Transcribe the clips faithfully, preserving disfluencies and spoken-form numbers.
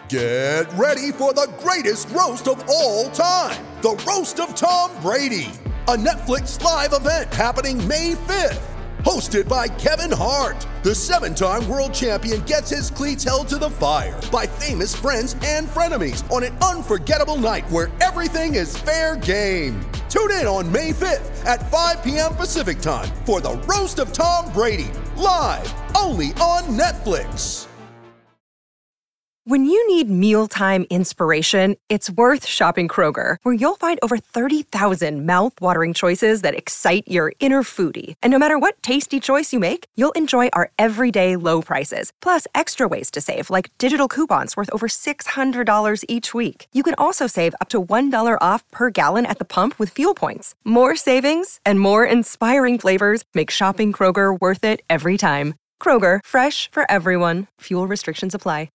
Get ready for the greatest roast of all time, the Roast of Tom Brady, a Netflix live event happening May fifth. Hosted by Kevin Hart, the seven-time world champion gets his cleats held to the fire by famous friends and frenemies on an unforgettable night where everything is fair game. Tune in on May fifth at five p.m. Pacific time for the Roast of Tom Brady, live only on Netflix. When you need mealtime inspiration, it's worth shopping Kroger, where you'll find over thirty thousand mouth-watering choices that excite your inner foodie. And no matter what tasty choice you make, you'll enjoy our everyday low prices, plus extra ways to save, like digital coupons worth over six hundred dollars each week. You can also save up to one dollar off per gallon at the pump with fuel points. More savings and more inspiring flavors make shopping Kroger worth it every time. Kroger, fresh for everyone. Fuel restrictions apply.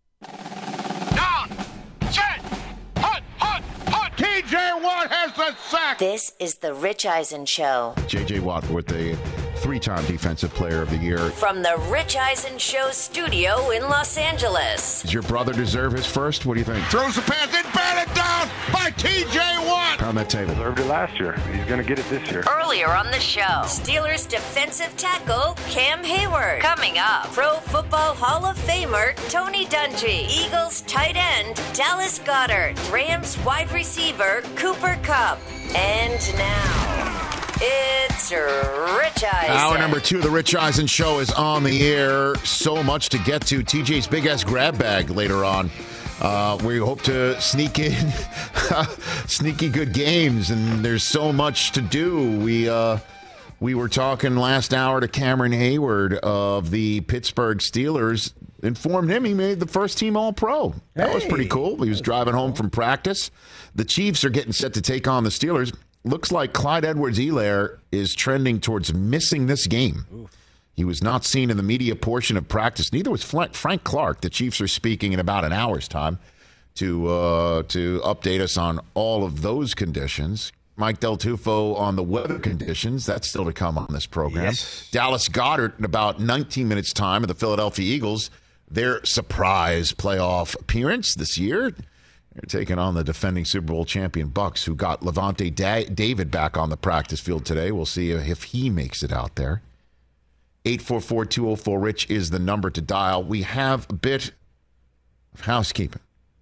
Down, set, hut, hut, hut. T J Watt has the sack. This is the Rich Eisen Show. J J Watt with the three-time Defensive Player of the Year. From the Rich Eisen Show studio in Los Angeles. Does your brother deserve his first? What do you think? Throws the pass and batted down by T J Watt. Pound that table. Deserved it last year. He's going to get it this year. Earlier on the show, Steelers defensive tackle Cam Hayward. Coming up, Pro Football Hall of Famer Tony Dungy. Eagles tight end Dallas Goedert. Rams wide receiver Cooper Kupp. And now, it's Rich Eisen. Hour number two of the Rich Eisen Show is on the air. So much to get to. T J's big-ass grab bag later on. Uh, we hope to sneak in sneaky good games, and there's so much to do. We uh, we were talking last hour to Cameron Hayward of the Pittsburgh Steelers. Informed him he made the first team All-Pro. That hey, was pretty cool. He was driving home from practice. The Chiefs are getting set to take on the Steelers. Looks like Clyde Edwards-Helaire is trending towards missing this game. Oof. He was not seen in the media portion of practice. Neither was Frank Clark. The Chiefs are speaking in about an hour's time to uh, to update us on all of those conditions. Mike Del Tufo on the weather conditions. That's still to come on this program. Yes. Dallas Goedert in about nineteen minutes' time of the Philadelphia Eagles. Their surprise playoff appearance this year. They're taking on the defending Super Bowl champion Bucs, who got Levante da- David back on the practice field today. We'll see if he makes it out there. eight four four, two oh four, RICH is the number to dial. We have a bit of housekeeping.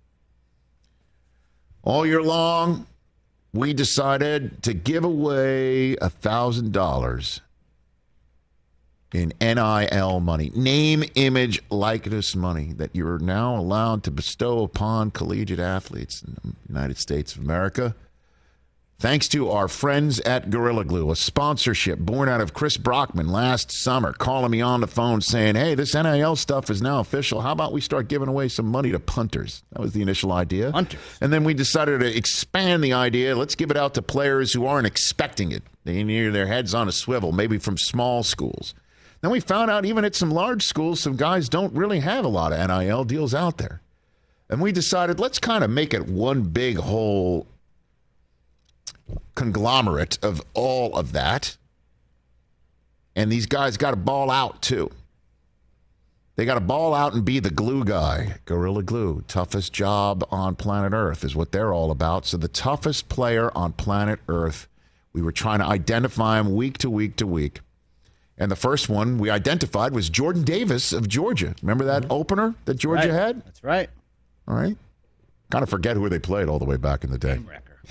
All year long, we decided to give away one thousand dollars in N I L money, name, image, likeness money that you're now allowed to bestow upon collegiate athletes in the United States of America. Thanks to our friends at Gorilla Glue, a sponsorship born out of Chris Brockman last summer, calling me on the phone saying, hey, this N I L stuff is now official. How about we start giving away some money to punters? That was the initial idea. Punters. And then we decided to expand the idea. Let's give it out to players who aren't expecting it. They need their heads on a swivel, maybe from small schools. Then we found out even at some large schools, some guys don't really have a lot of N I L deals out there. And we decided, let's kind of make it one big whole conglomerate of all of that. And these guys got to ball out, too. They got to ball out and be the glue guy. Gorilla Glue, toughest job on planet Earth is what they're all about. So the toughest player on planet Earth, we were trying to identify him week to week to week. And the first one we identified was Jordan Davis of Georgia. Remember that mm-hmm. opener that Georgia right. had? That's right. All right. Kind of forget who they played all the way back in the day.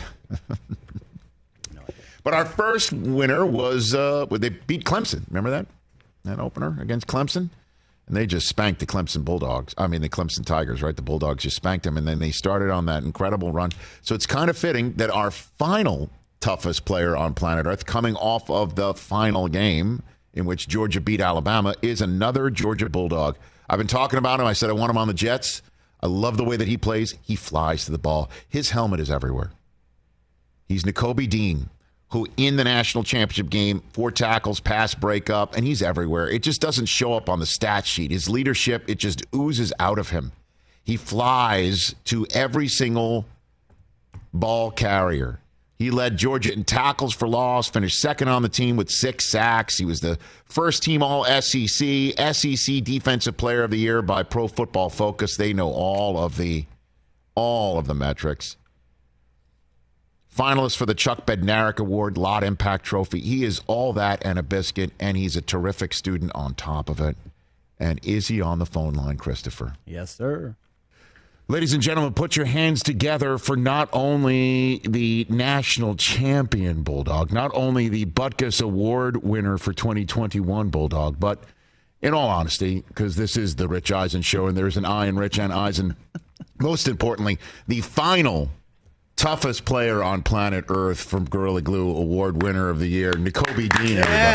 no but our first winner was, uh, they beat Clemson. Remember that? That opener against Clemson? And they just spanked the Clemson Bulldogs. I mean, the Clemson Tigers, right? The Bulldogs just spanked them. And then they started on that incredible run. So it's kind of fitting that our final toughest player on planet Earth, coming off of the final game in which Georgia beat Alabama, is another Georgia Bulldog. I've been talking about him. I said I want him on the Jets. I love the way that he plays. He flies to the ball. His helmet is everywhere. He's Nakobe Dean, who in the national championship game, four tackles, pass breakup, and he's everywhere. It just doesn't show up on the stat sheet. His leadership, it just oozes out of him. He flies to every single ball carrier. He led Georgia in tackles for loss, finished second on the team with six sacks. He was the first team all S E C, S E C Defensive Player of the Year by Pro Football Focus. They know all of the all of the metrics. Finalist for the Chuck Bednarik Award, Lot Impact Trophy. He is all that and a biscuit, and he's a terrific student on top of it. And is he on the phone line, Christopher? Yes, sir. Ladies and gentlemen, put your hands together for not only the national champion Bulldog, not only the Butkus Award winner for twenty twenty-one Bulldog, but in all honesty, because this is the Rich Eisen Show, and there's an I in Rich and Eisen, most importantly, the final toughest player on planet Earth from Gorilla Glue Award winner of the year, Nakobe Dean.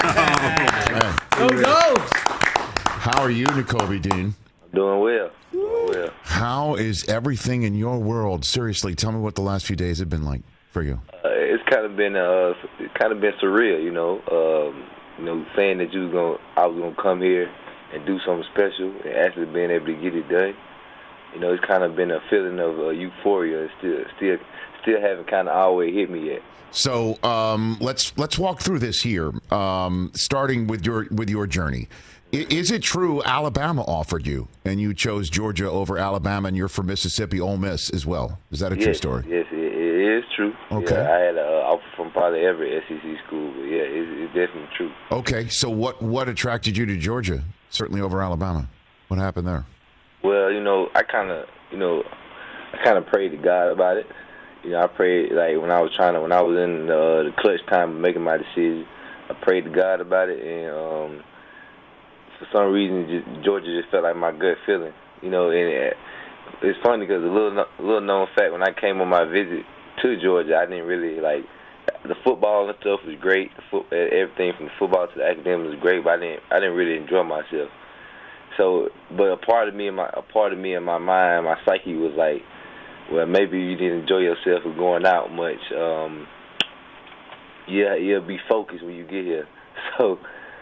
Yeah. Go Dogs! How are you, Nakobe Dean? Doing well. Doing well. How is everything in your world? Seriously, tell me what the last few days have been like for you. Uh, it's kind of been uh, it's kind of been surreal, you know. Um, you know, saying that you was gonna, I was gonna come here and do something special, and actually being able to get it done. You know, it's kind of been a feeling of uh, euphoria. It's still, still, still haven't kind of always hit me yet. So um, let's let's walk through this here, um, starting with your with your journey. I, is it true Alabama offered you, and you chose Georgia over Alabama, and you're from Mississippi, Ole Miss as well? Is that a yes, true story? Yes, it, it is true. Okay. Yeah, I had an offer from probably every S E C school, but yeah, it's, it's definitely true. Okay, so what what attracted you to Georgia? Certainly over Alabama. What happened there? Well, you know, I kind of, you know, I kind of prayed to God about it. You know, I prayed, like, when I was trying to, when I was in uh, the clutch time of making my decision, I prayed to God about it, and um, for some reason, just, Georgia just felt like my gut feeling. You know, and it, it's funny because a little, a little known fact, when I came on my visit to Georgia, I didn't really, like, the football and stuff was great. The foot, everything from the football to the academics was great, but I didn't, I didn't really enjoy myself. So, but a part of me in my, a part of me in my mind, my psyche was like, well, maybe you didn't enjoy yourself or going out much. Um, yeah, you'll be focused when you get here. So,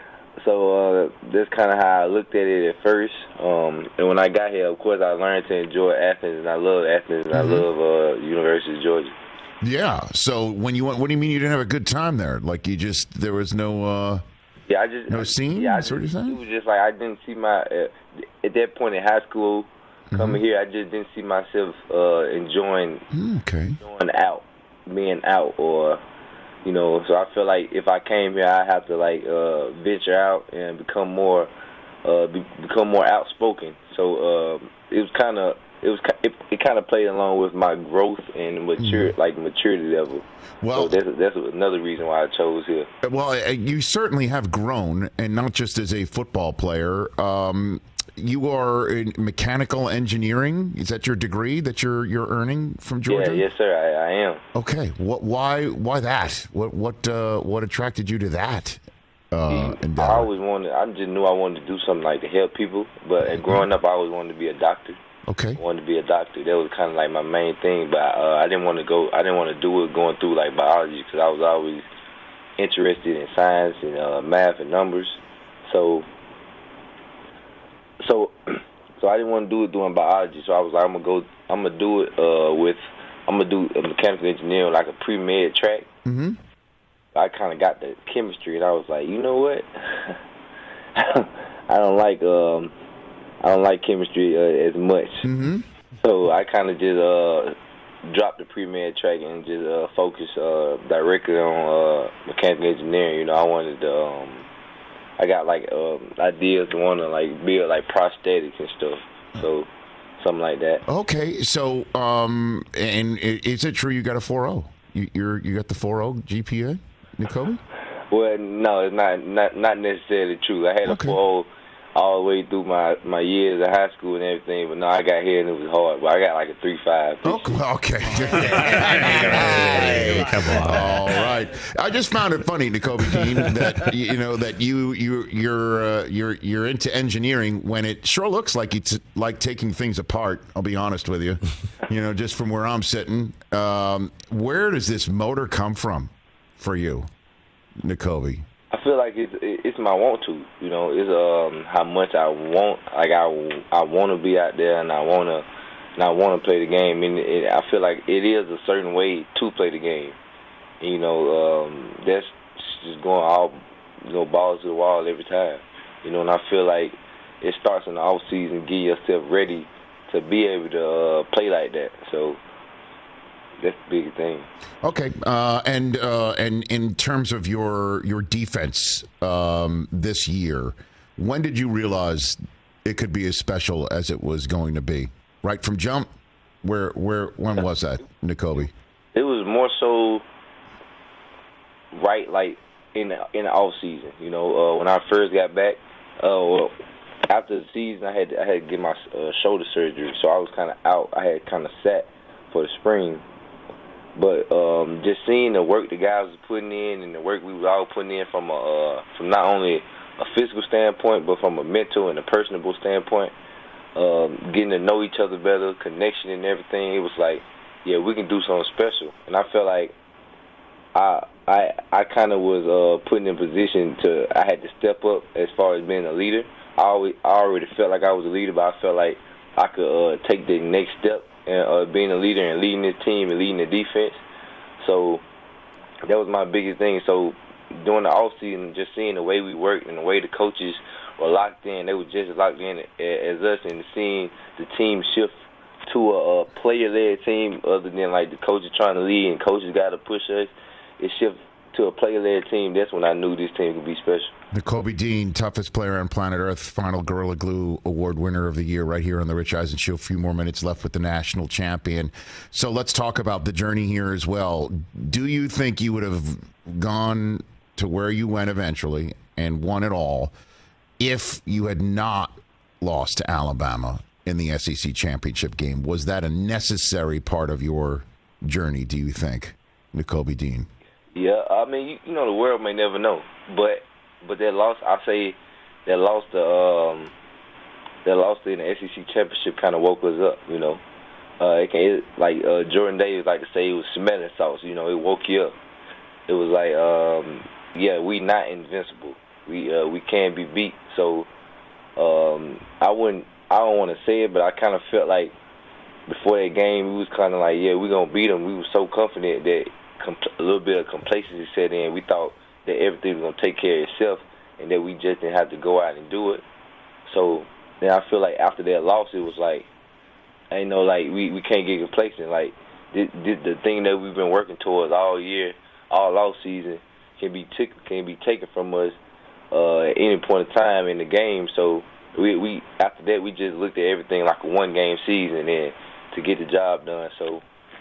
so uh, that's kind of how I looked at it at first. Um, and when I got here, of course, I learned to enjoy Athens, and I love Athens, and mm-hmm. I love uh, University of Georgia. Yeah. So when you went, what do you mean you didn't have a good time there? Like you just, there was no. Uh... Yeah, I just no scene. Yeah, I That's just, what you're saying? It was just like I didn't see my uh, at that point in high school coming mm-hmm. here. I just didn't see myself uh, enjoying okay. going out, being out, or you know. So I feel like if I came here, I have to like uh, venture out and become more, uh, be, become more outspoken. So uh, it was kind of. It was it, it kind of played along with my growth and mature mm. like maturity level. Well, so that's that's another reason why I chose here. Well, you certainly have grown, and not just as a football player. Um, you are in mechanical engineering. Is that your degree that you're you're earning from Georgia? Yeah, yes, sir. I, I am. Okay. What? Why? Why that? What? What? Uh, what attracted you to that? Uh, I always wanted. I just knew I wanted to do something like to help people. But and growing up, I always wanted to be a doctor. Okay. I wanted to be a doctor. That was kind of like my main thing, but uh, I didn't want to go. I didn't want to do it going through like biology because I was always interested in science and uh, math and numbers. So, so, so I didn't want to do it doing biology. So I was like, I'm gonna go. I'm gonna do it uh, with. I'm gonna do a mechanical engineering, like a pre-med track. Mm-hmm. I kind of got the chemistry, and I was like, you know what? I don't like. Um, I don't like chemistry uh, as much. Mm-hmm. So I kind of just uh, dropped the pre-med track and just uh, focus uh, directly on uh, mechanical engineering. You know, I wanted to, um, I got like um, ideas to want to like build like prosthetics and stuff. So something like that. Okay. So, um, and is it true you got a four oh? You, you're, you got the four oh G P A, Nakobe? Well, no, it's not, not, not necessarily true. I had okay. a four oh all the way through my, my years of high school and everything, but no, I got here and it was hard. But I got like a three five. Oh, okay. Hey, come on. All right. I just found it funny, Nakobe Dean, that you know that you you you're uh, you're you're into engineering when it sure looks like it's like taking things apart. I'll be honest with you. You know, just from where I'm sitting, um, where does this motor come from for you, Nakobe? I feel like it's it's my want to, you know. It's um how much I want, like I, I want to be out there and I want to, and I want to play the game. And it, I feel like it is a certain way to play the game. And, you know, um, that's just going all, you know, balls to the wall every time. You know, and I feel like it starts in the off season, getting yourself ready to be able to uh, play like that. So that's the big thing. Okay, uh, and uh, and in terms of your your defense um, this year, when did you realize it could be as special as it was going to be? Right from jump? Where where when was that, Nakobe? It was more so right like in the, in the off season. You know, uh, when I first got back, uh, well, after the season, I had I had to get my uh, shoulder surgery, so I was kind of out. I had kind of sat for the spring. But um, just seeing the work the guys were putting in and the work we were all putting in from a, uh, from not only a physical standpoint, but from a mental and a personable standpoint, um, getting to know each other better, connection and everything, it was like, yeah, we can do something special. And I felt like I I I kind of was uh, put in position to, I had to step up as far as being a leader. I always I already felt like I was a leader, but I felt like I could uh, take the next step and uh, being a leader and leading this team and leading the defense. So that was my biggest thing. So during the offseason, just seeing the way we worked and the way the coaches were locked in, they were just as locked in as us, and seeing the team shift to a, a player-led team other than like the coaches trying to lead and coaches got to push us, it shifted to a player-led team. That's when I knew this team could be special. Nakobe Dean, toughest player on planet Earth, final Gorilla Glue Award winner of the year right here on the Rich Eisen Show. A few more minutes left with the national champion. So let's talk about the journey here as well. Do you think you would have gone to where you went eventually and won it all if you had not lost to Alabama in the S E C championship game? Was that a necessary part of your journey, do you think, Nakobe Dean? Yeah, I mean, you, you know, the world may never know, but but that loss, I say, that loss to um, that loss in the S E C championship kind of woke us up. You know, uh, it can it, like uh, Jordan Davis like to say it was smelling sauce. You know, it woke you up. It was like, um, yeah, we not invincible. We uh, we can't be beat. So um, I wouldn't. I don't want to say it, but I kind of felt like before that game, we was kind of like, yeah, we're gonna beat them. We were so confident that a little bit of complacency set in. We thought that everything was going to take care of itself and that we just didn't have to go out and do it. So then I feel like after that loss, it was like, I ain't know, like, we, we can't get complacent. Like, this, this, the thing that we've been working towards all year, all off season, can be, t- can be taken from us uh, at any point in time in the game. So we, we after that, we just looked at everything like a one-game season and to get the job done. So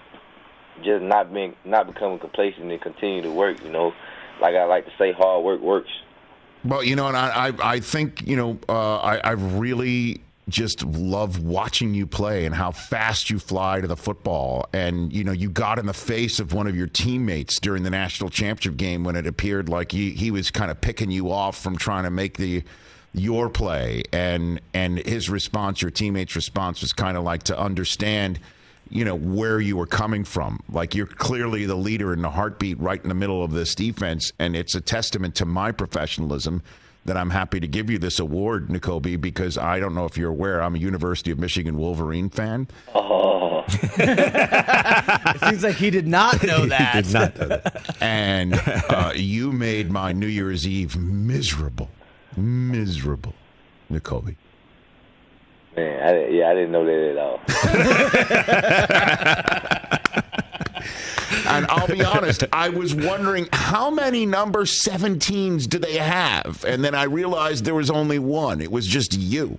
just not being, not becoming complacent and continue to work, you know. Like I like to say, hard work works. Well, you know, and I, I, I think, you know, uh, I, I really just love watching you play and how fast you fly to the football. And, you know, you got in the face of one of your teammates during the national championship game when it appeared like he, he was kind of picking you off from trying to make the your play. And, and his response, your teammate's response was kind of like to understand, you know, where you were coming from. Like, you're clearly the leader in the heartbeat right in the middle of this defense, and it's a testament to my professionalism that I'm happy to give you this award, Nakobe, because I don't know if you're aware, I'm a University of Michigan Wolverine fan. Oh. It seems like he did not know that. He did not know that. And uh, you made my New Year's Eve miserable. Miserable, Nakobe. Man, I didn't, yeah, I didn't know that at all. And I'll be honest, I was wondering how many number seventeens do they have? And then I realized there was only one. It was just you.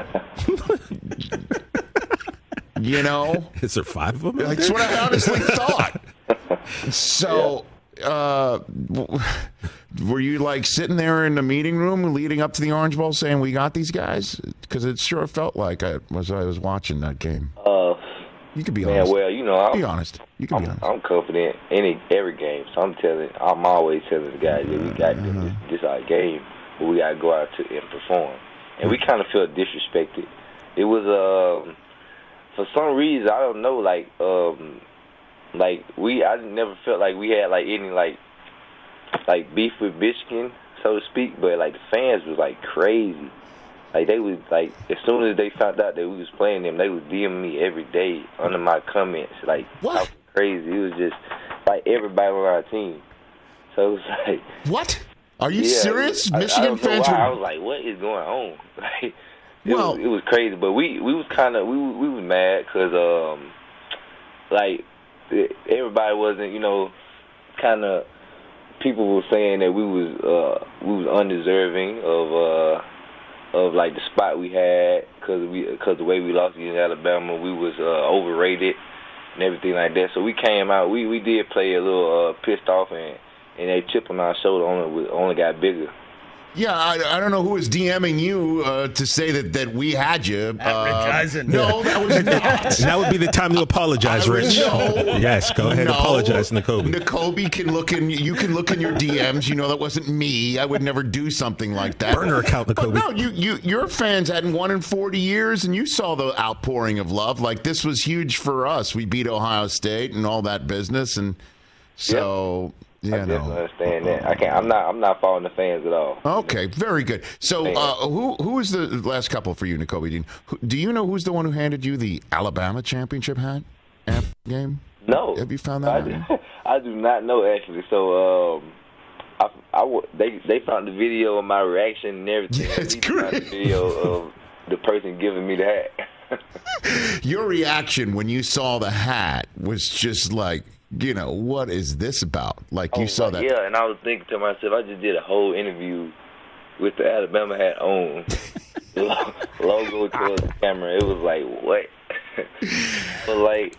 You know? Is there five of them? That's what I honestly thought. So, uh, were you like sitting there in the meeting room leading up to the Orange Bowl saying, we got these guys? Because it sure felt like I was I was watching that game. Uh, you could be man, honest. well, you know, I'm, be honest. You can I'm, be honest. I'm confident any every game. So I'm telling, I'm always telling the guys that we got Uh-huh. this, this our game, but we got to go out to and perform. And we kind of feel disrespected. It was um, for some reason, I don't know, like um, like we I never felt like we had like any like like beef with Michigan, so to speak, but like the fans was like crazy. Like they was like, as soon as they found out that we was playing them, they was D M'ing me every day under my comments. Like, What? crazy. It was just like like everybody on our team. So it was like, what? Are you yeah, serious? I, Michigan I don't know fans why. were. I was like, what is going on? Like, it Well- was it was crazy, but we we was kind of we we was mad because um like everybody wasn't, you know, kind of people were saying that we was uh we was undeserving of uh of like the spot we had because we because the way we lost against Alabama, we was uh, overrated and everything like that. So we came out, we we did play a little uh, pissed off, and and that chip on our shoulder only only got bigger. Yeah, I, I don't know who was DMing you uh, to say that, that we had you. Uh, Rich Eisen. no, that was not. And that would be the time to apologize, I was- Rich. no. Yes, go ahead, No. apologize to N'Kobe. N'Kobe can look in. You can look in your D Ms. You know that wasn't me. I would never do something like that. Burner account, But N'Kobe. no, you, you, your fans hadn't won in forty years, and you saw the outpouring of love. Like this was huge for us. We beat Ohio State and all that business, and so I yeah, definitely no. understand that. I can't. I'm not. I'm not following the fans at all. Okay, very good. So, uh, who who was the last couple for you, N'Kobe Dean? Who, do you know who's the one who handed you the Alabama championship hat after the game? No. Have you found that I out? do, I do not know actually. So um, I, I w- they they found the video of my reaction and everything. Yeah, it's They found great. The video of the person giving me the hat. Your reaction when you saw the hat was just like, you know, what is this about? Like I you was saw like, that. Yeah, and I was thinking to myself, I just did a whole interview with the Alabama hat on, the lo- logo towards the camera. It was like, what? But like,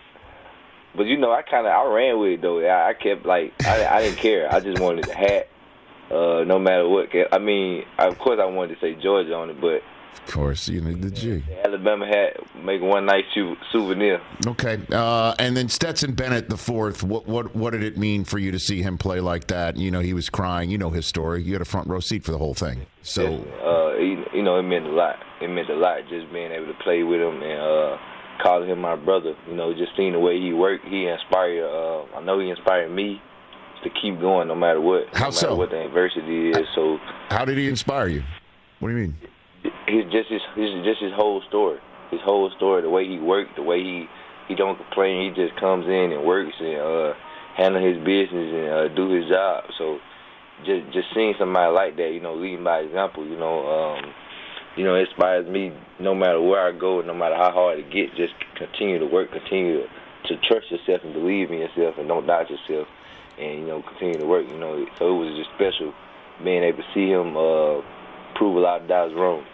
but you know, I kind of I ran with it though. I, I kept like I I didn't care. I just wanted the hat, uh, no matter what. I mean, of course, I wanted to say Georgia on it, but Of course, you know the G. the Alabama hat make one nice sou- souvenir. Okay, uh, and then Stetson Bennett the fourth. What what what did it mean for you to see him play like that? You know, he was crying. You know his story. You had a front row seat for the whole thing. So uh, you, you know, it meant a lot. It meant a lot just being able to play with him and uh, calling him my brother. You know, just seeing the way he worked, he inspired. Uh, I know he inspired me to keep going no matter what. How no matter so? what the adversity is. So how did he inspire you? What do you mean? he's just his, his just his whole story. His whole story, the way he worked, the way he he don't complain. He just comes in and works and uh, handle his business and uh, do his job. So just just seeing somebody like that, you know, leading by example, you know, um, you know, inspires me. No matter where I go, no matter how hard it gets, just continue to work, continue to, to trust yourself and believe in yourself, and don't doubt yourself, and you know, continue to work. You know, so it was just special being able to see him uh, prove a lot of doubts wrong.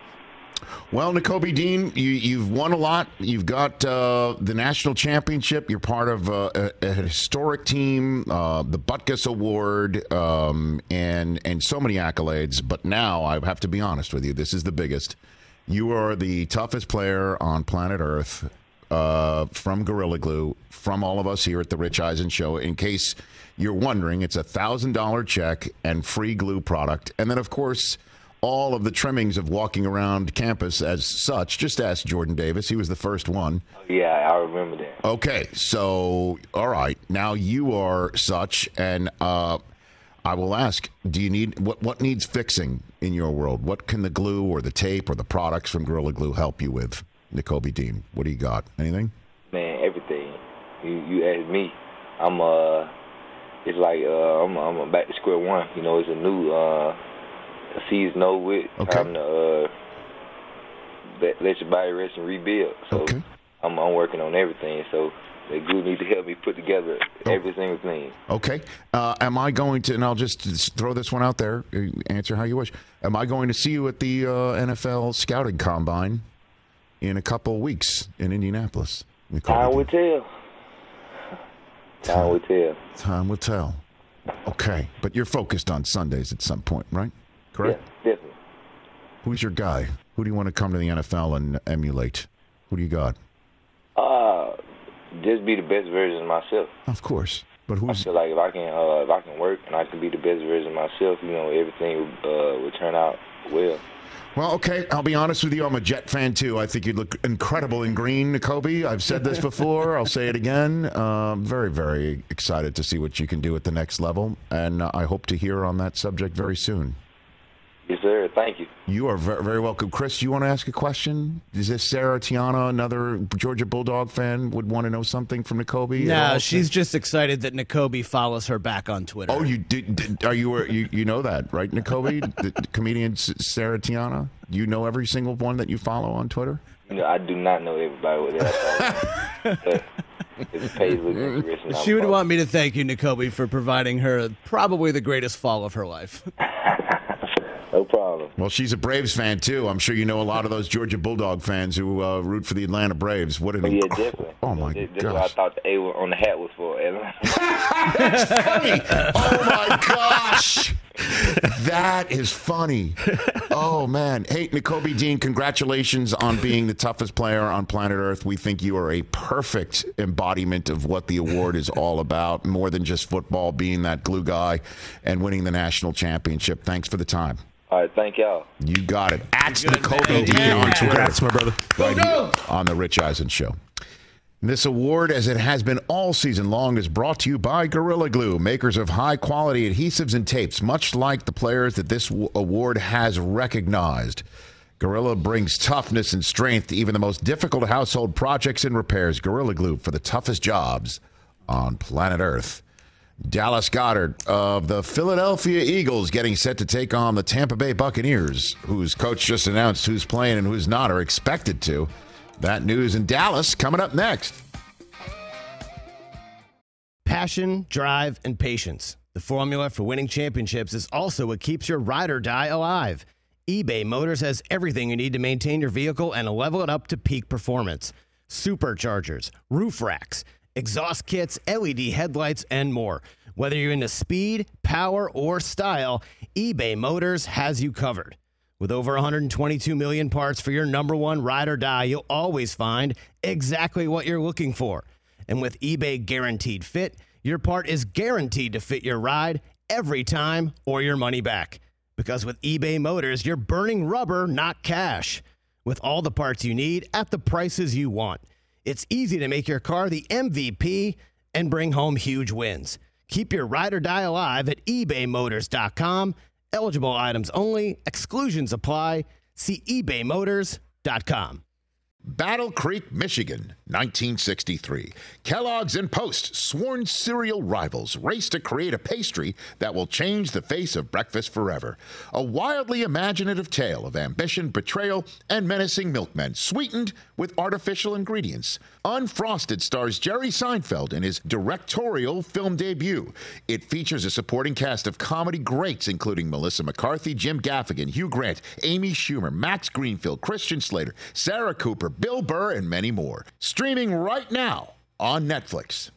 Well, N'Kobe Dean, you, you've won a lot. You've got uh, the national championship. You're part of uh, a, a historic team, uh, the Butkus Award, um, and and so many accolades. But now I have to be honest with you. This is the biggest. You are the toughest player on planet Earth, uh, from Gorilla Glue, from all of us here at the Rich Eisen Show. In case you're wondering, it's a one thousand dollars check and free glue product. And then, of course, all of the trimmings of walking around campus as such. Just ask Jordan Davis. He was the first one. Yeah, I remember that. Okay, so, all right. Now you are such, and uh, I will ask, do you need, what, what needs fixing in your world? What can the glue or the tape or the products from Gorilla Glue help you with, N'Kobe Dean? What do you got? Anything? Man, everything. You you ask me, I'm uh, it's like uh, I'm I'm back to square one. You know, it's a new uh, a season over with. Okay. Time to uh, let, let your body rest and rebuild. So Okay. I'm I'm working on everything. So the glue need to help me put together Oh. every single thing. Okay. Uh, am I going to, and I'll just, just throw this one out there, uh, answer how you wish. Am I going to see you at the uh, N F L Scouting Combine in a couple of weeks in Indianapolis? N'Kobe Time Dean? will tell. Time will tell. Time will tell. Okay. But you're focused on Sundays at some point, right? Correct? Yeah, definitely. Who's your guy? Who do you want to come to the N F L and emulate? Who do you got? Uh, just be the best version of myself. Of course. But I who's feel like if I can, uh, if I can work and I can be the best version of myself, you know, everything uh, will turn out well. Well, okay, I'll be honest with you. I'm a Jet fan, too. I think you'd look incredible in green, N'Kobe. I've said this before. I'll say it again. Um, very, very excited to see what you can do at the next level, and uh, I hope to hear on that subject very soon. Yes, sir. Thank you. You are very, very welcome. Chris, you want to ask a question? Is this Sarah Tiana, another Georgia Bulldog fan, would want to know something from Nakobe? No, she's just excited that Nakobe follows her back on Twitter. Oh, you did? Are you you, you know that, right, Nakobe? the, the comedian Sarah Tiana? You know every single one that you follow on Twitter? No, I do not know everybody with that. His page looks interesting. She would want me to thank you, Nakobe, for providing her probably the greatest fall of her life. No problem. Well, she's a Braves fan, too. I'm sure you know a lot of those Georgia Bulldog fans who uh, root for the Atlanta Braves. What an oh, yeah, inc- definitely. Oh, my this, gosh. This is what I thought the A on the hat was for. That's funny. Oh, my gosh. That is funny. Oh, man. Hey, Nakobe Dean, congratulations on being the toughest player on planet Earth. We think you are a perfect embodiment of what the award is all about, more than just football, being that glue guy and winning the national championship. Thanks for the time. All right, thank y'all. You got it. At Nakobe Dean yeah. on Twitter. Congrats, my brother. Right here on the Rich Eisen Show. This award, as it has been all season long, is brought to you by Gorilla Glue, makers of high-quality adhesives and tapes, much like the players that this w- award has recognized. Gorilla brings toughness and strength to even the most difficult household projects and repairs. Gorilla Glue for the toughest jobs on planet Earth. Dallas Goedert of the Philadelphia Eagles getting set to take on the Tampa Bay Buccaneers, whose coach just announced who's playing and who's not, or expected to. That news in Dallas coming up next. Passion, drive, and patience. The formula for winning championships is also what keeps your ride or die alive. eBay Motors has everything you need to maintain your vehicle and level it up to peak performance. Superchargers, roof racks, exhaust kits, L E D headlights, and more. Whether you're into speed, power, or style, eBay Motors has you covered. With over one hundred twenty-two million parts for your number one ride or die, you'll always find exactly what you're looking for. And with eBay Guaranteed Fit, your part is guaranteed to fit your ride every time or your money back. Because with eBay Motors, you're burning rubber, not cash. With all the parts you need at the prices you want. It's easy to make your car the M V P and bring home huge wins. Keep your ride or die alive at ebay motors dot com. Eligible items only. Exclusions apply. See ebay motors dot com. Battle Creek, Michigan, nineteen sixty-three. Kellogg's and Post, sworn cereal rivals, race to create a pastry that will change the face of breakfast forever. A wildly imaginative tale of ambition, betrayal, and menacing milkmen, sweetened with artificial ingredients. Unfrosted stars Jerry Seinfeld in his directorial film debut. It features a supporting cast of comedy greats, including Melissa McCarthy, Jim Gaffigan, Hugh Grant, Amy Schumer, Max Greenfield, Christian Slater, Sarah Cooper, Bill Burr, and many more. Streaming right now on Netflix.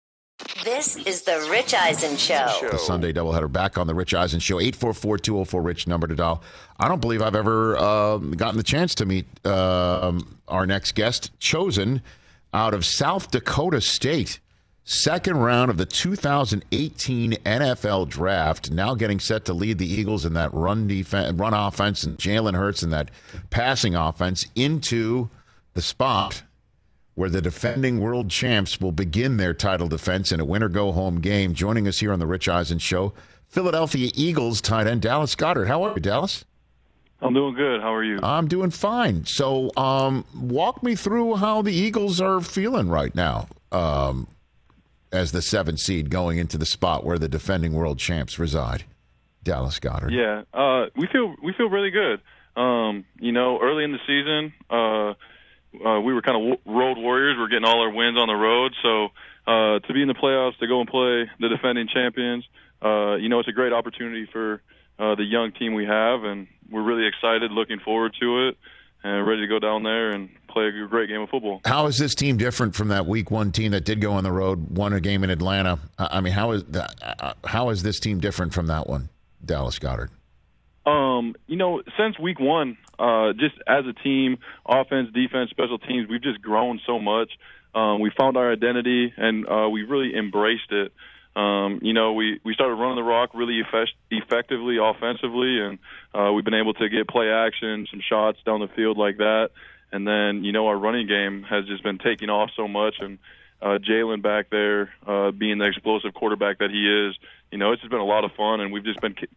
This is the Rich Eisen Show. The Sunday doubleheader back on the Rich Eisen Show. eight four four, two oh four, RICH, number to dial. I don't believe I've ever uh, gotten the chance to meet uh, our next guest, chosen out of South Dakota State. Second round of the two thousand eighteen N F L Draft, now getting set to lead the Eagles in that run defense, run offense, and Jalen Hurts in that passing offense into the spot where the defending world champs will begin their title defense in a winner-go-home game. Joining us here on the Rich Eisen Show, Philadelphia Eagles tight end Dallas Goedert. How are you, Dallas? I'm doing good. How are you? I'm doing fine. So um, walk me through how the Eagles are feeling right now um, as the seventh seed going into the spot where the defending world champs reside. Dallas Goedert. Yeah, uh, we feel we feel really good. Um, you know, early in the season, uh, uh, we were kind of w- road warriors. We're getting all our wins on the road. So uh, to be in the playoffs, to go and play the defending champions, uh, you know, it's a great opportunity for uh, the young team we have, and we're really excited, looking forward to it, and ready to go down there and play a great game of football. How is this team different from that week one team that did go on the road, won a game in Atlanta? I mean, how is that, uh, how is this team different from that one, Dallas Goedert? Um, you know, since week one, uh, just as a team, offense, defense, special teams, we've just grown so much. Um, we found our identity, and uh, we really embraced it. Um, you know, we, we started running the rock really effect- effectively offensively, and uh, we've been able to get play action, some shots down the field like that. And then, you know, our running game has just been taking off so much, and uh, Jalen back there uh, being the explosive quarterback that he is, you know, it's just been a lot of fun, and we've just been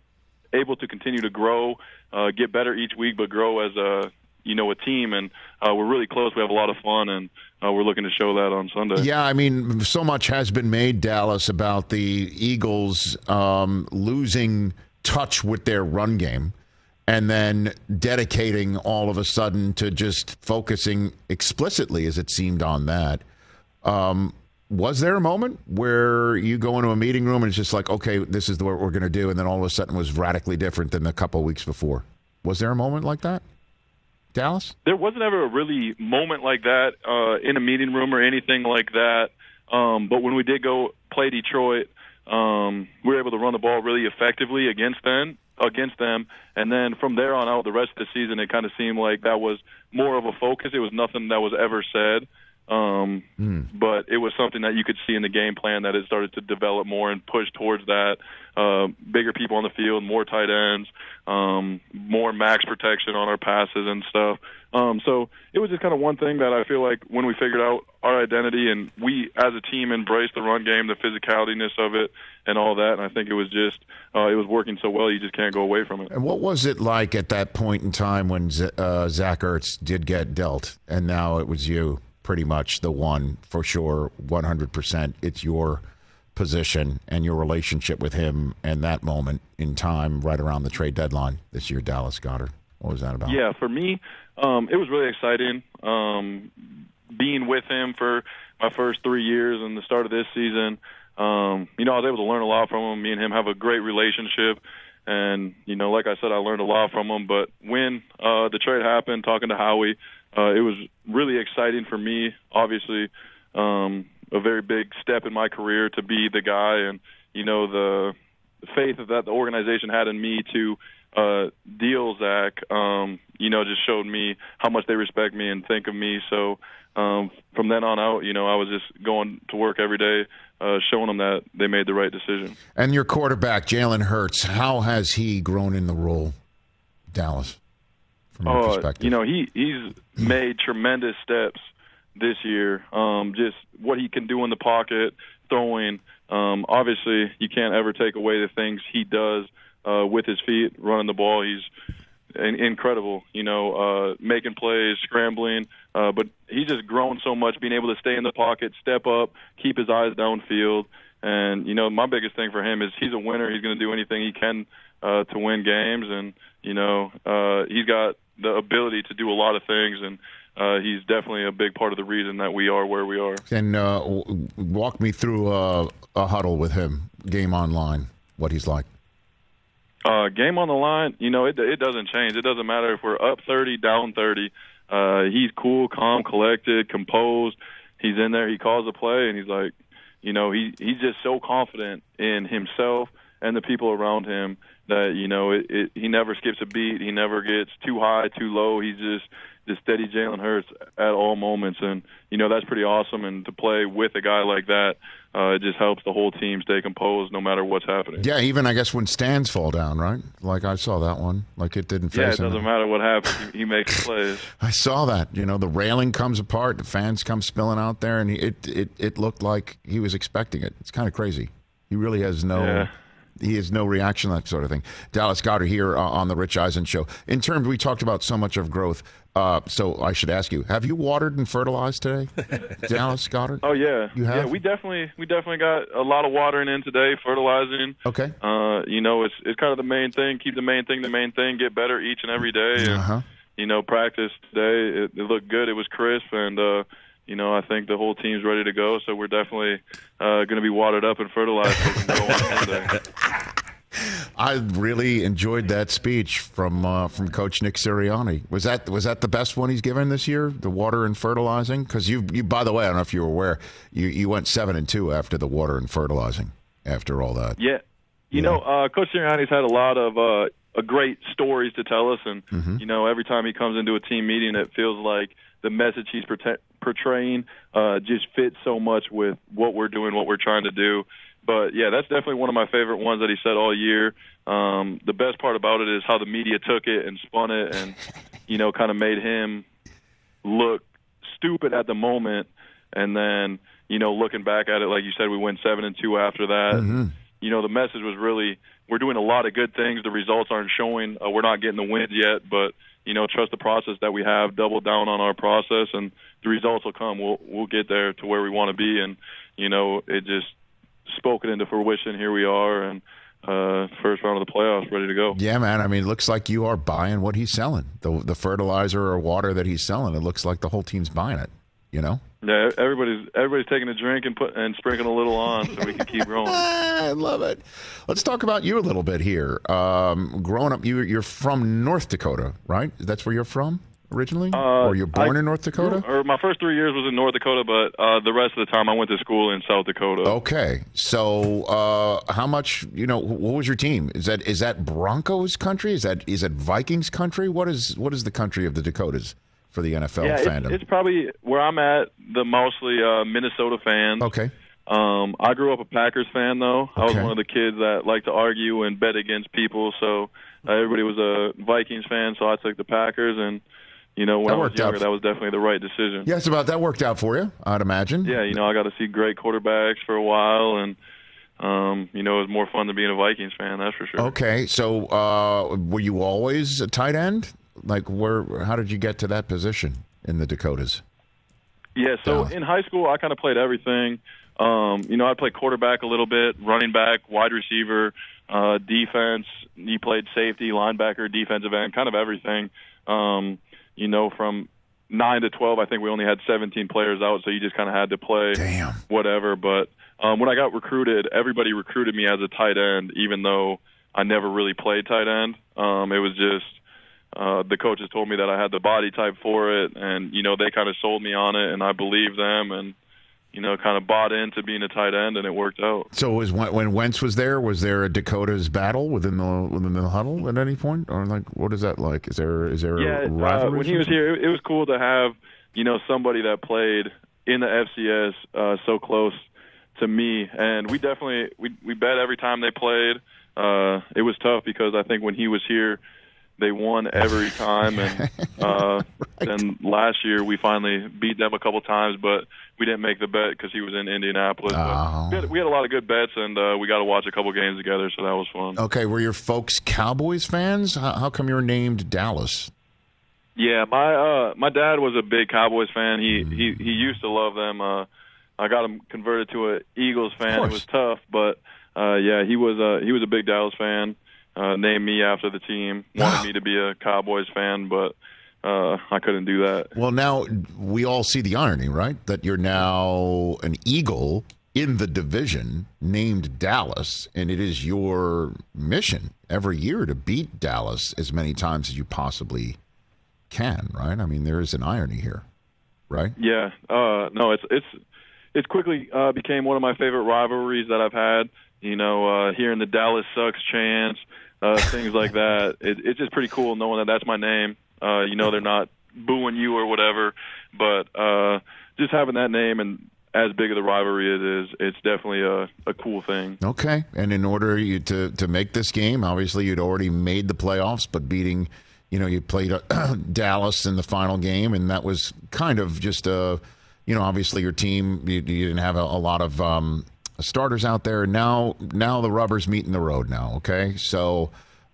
able to continue to grow, uh, get better each week, but grow as a you know a team. And uh, we're really close. We have a lot of fun, and uh, we're looking to show that on Sunday. Yeah, I mean, so much has been made, Dallas, about the Eagles um, losing touch with their run game, and then dedicating all of a sudden to just focusing explicitly, as it seemed, on that. Um, was there a moment where you go into a meeting room and it's just like, okay, this is what we're going to do, and then all of a sudden it was radically different than a couple of weeks before? Was there a moment like that, Dallas? There wasn't ever a really moment like that uh, in a meeting room or anything like that. Um, but when we did go play Detroit, um, we were able to run the ball really effectively against them. against them. And then from there on out, the rest of the season, it kind of seemed like that was more of a focus. It was nothing that was ever said. Um, mm. But it was something that you could see in the game plan that it started to develop more and push towards that. Uh, bigger people on the field, more tight ends, um, more max protection on our passes and stuff. Um, so it was just kind of one thing that I feel like when we figured out our identity and we as a team embraced the run game, the physicality-ness of it and all that, and I think it was just uh, it was working so well you just can't go away from it. And what was it like at that point in time when uh, Zach Ertz did get dealt and now it was you? Pretty much the one for sure, one hundred percent. It's your position and your relationship with him and that moment in time right around the trade deadline this year, Dallas Goedert. What was that about? Yeah, for me, um, it was really exciting um, being with him for my first three years and the start of this season. Um, you know, I was able to learn a lot from him. Me and him have a great relationship. And, you know, like I said, I learned a lot from him. But when uh, the trade happened, talking to Howie, Uh, it was really exciting for me, obviously, um, a very big step in my career to be the guy and, you know, the faith that the organization had in me to uh, deal Zach, um, you know, just showed me how much they respect me and think of me. So um, from then on out, you know, I was just going to work every day, uh, showing them that they made the right decision. And your quarterback, Jalen Hurts, how has he grown in the role, Dallas? Oh, you know, he, he's made tremendous steps this year. Um, just what he can do in the pocket, throwing. Um, obviously, you can't ever take away the things he does uh, with his feet, running the ball. He's in- incredible, you know, uh, making plays, scrambling. Uh, but he's just grown so much, being able to stay in the pocket, step up, keep his eyes downfield. And, you know, my biggest thing for him is he's a winner. He's going to do anything he can uh, to win games. And, you know, uh, he's got the ability to do a lot of things, and uh, he's definitely a big part of the reason that we are where we are. And uh, w- walk me through uh, a huddle with him, game online, what he's like. Uh, game on the line, you know, it it doesn't change. It doesn't matter if we're up thirty, down thirty. Uh, he's cool, calm, collected, composed. He's in there. He calls a play, and he's like, you know, he he's just so confident in himself and the people around him that, you know, it, it, he never skips a beat. He never gets too high, too low. He's just the steady Jalen Hurts at all moments. And, you know, that's pretty awesome. And to play with a guy like that, uh, it just helps the whole team stay composed no matter what's happening. Yeah, even, I guess, when stands fall down, right? Like I saw that one. Like it didn't face him. Yeah, it doesn't him. matter what happens. He, he makes plays. I saw that. You know, the railing comes apart. The fans come spilling out there. And he, it, it, it looked like he was expecting it. It's kind of crazy. He really has no... Yeah. He has no reaction, that sort of thing. Dallas Goedert here uh, on the Rich Eisen Show. In terms, we talked about so much of growth. Uh, so I should ask you: have you watered and fertilized today, Dallas Goedert? Oh yeah, you have. Yeah, we definitely we definitely got a lot of watering in today, fertilizing. Okay. Uh, you know, it's it's kind of the main thing. Keep the main thing the main thing. Get better each and every day. And, uh-huh. You know, practice today. It, it looked good. It was crisp, and uh, you know, I think the whole team's ready to go. So we're definitely uh, going to be watered up and fertilized so we can go on Monday. I really enjoyed that speech from uh, from Coach Nick Sirianni. Was that was that the best one he's given this year? The water and fertilizing? Because you you by the way, I don't know if you were aware, you you went seven and two after the water and fertilizing. After all that, yeah, you yeah. know, uh, Coach Sirianni's had a lot of uh, a great stories to tell us, and mm-hmm. you know, every time he comes into a team meeting, it feels like the message he's prote- portraying uh, just fits so much with what we're doing, what we're trying to do. But, yeah, that's definitely one of my favorite ones that he said all year. Um, the best part about it is how the media took it and spun it and, you know, kind of made him look stupid at the moment. And then, you know, looking back at it, like you said, we went seven and two after that. Mm-hmm. you know, the message was really, we're doing a lot of good things. The results aren't showing. Uh, we're not getting the wins yet, but, you know, trust the process that we have, double down on our process, and the results will come. We'll we'll get there to where we want to be, and, you know, it just spoke it into fruition. Here we are, and uh, first round of the playoffs, ready to go. Yeah, man. I mean, it looks like you are buying what he's selling. The the fertilizer or water that he's selling, it looks like the whole team's buying it, you know? Yeah, everybody's everybody's taking a drink and put and sprinkling a little on so we can keep growing. I love it. Let's talk about you a little bit here. Um, growing up, you you're from North Dakota, right? That's where you're from originally, uh, or you're born I, in North Dakota? Or my first three years was in North Dakota, but uh, the rest of the time I went to school in South Dakota. Okay, so uh, how much? You know, what was your team? Is that is that Broncos country? Is that is that Vikings country? What is what is the country of the Dakotas for the N F L yeah, fandom? It's, it's probably where I'm at, the mostly uh, Minnesota fans. Okay. Um, I grew up a Packers fan, though. I was Okay. one of the kids that liked to argue and bet against people, so uh, everybody was a Vikings fan, so I took the Packers, and, you know, when That I was worked out. younger, that was definitely the right decision. Yes, about that worked out for you, I'd imagine. Yeah, you know, I got to see great quarterbacks for a while, and, um, you know, it was more fun than being a Vikings fan, that's for sure. Okay, so uh, were you always a tight end? Like, where? How did you get to that position in the Dakotas? Yeah, so Yeah. in high school, I kind of played everything. Um, you know, I played quarterback a little bit, running back, wide receiver, uh, defense. You played safety, linebacker, defensive end, kind of everything. Um, you know, from nine to twelve, I think we only had seventeen players out, so you just kind of had to play Damn. whatever. But um, when I got recruited, everybody recruited me as a tight end, even though I never really played tight end. Um, it was just uh, the coaches told me that I had the body type for it, and, you know, they kind of sold me on it, and I believed them, and, you know, kind of bought into being a tight end, and it worked out. So was when, when Wentz was there, was there a Dakotas battle within the within the huddle at any point, or like what is that like? Is there is there Yeah, a uh, rivalry? when he was here, it, it was cool to have, you know, somebody that played in the F C S uh, so close to me, and we definitely we we bet every time they played. Uh, it was tough because I think when he was here, they won every time, and uh, Right. then last year we finally beat them a couple times, but we didn't make the bet because he was in Indianapolis. Oh. But we, had, we had a lot of good bets, and uh, we got to watch a couple games together, so that was fun. Okay, were your folks Cowboys fans? How, how come you're named Dallas? Yeah, my uh, my dad was a big Cowboys fan. He he he used to love them. Uh, I got him converted to an Eagles fan. It was tough, but uh, yeah, he was uh, he was a big Dallas fan. Uh, named me after the team. Wanted me to be a Cowboys fan, but uh, I couldn't do that. Well, now we all see the irony, right? That you're now an Eagle in the division named Dallas, and it is your mission every year to beat Dallas as many times as you possibly can, right? I mean, there is an irony here, right? Yeah, uh, no, it's it's it's quickly uh, became one of my favorite rivalries that I've had. You know, uh, hearing the Dallas sucks chants, uh, things like that. It, it's just pretty cool knowing that that's my name. Uh, you know, they're not booing you or whatever, but uh, just having that name and as big of the rivalry it is, it's definitely a, a cool thing. Okay, and in order you to to make this game, obviously you'd already made the playoffs, but beating, you know, you played uh, Dallas in the final game, and that was kind of just a, you know, obviously your team, you, you didn't have a, a lot of um, starters out there. Now, now the rubber's meeting the road now, okay? So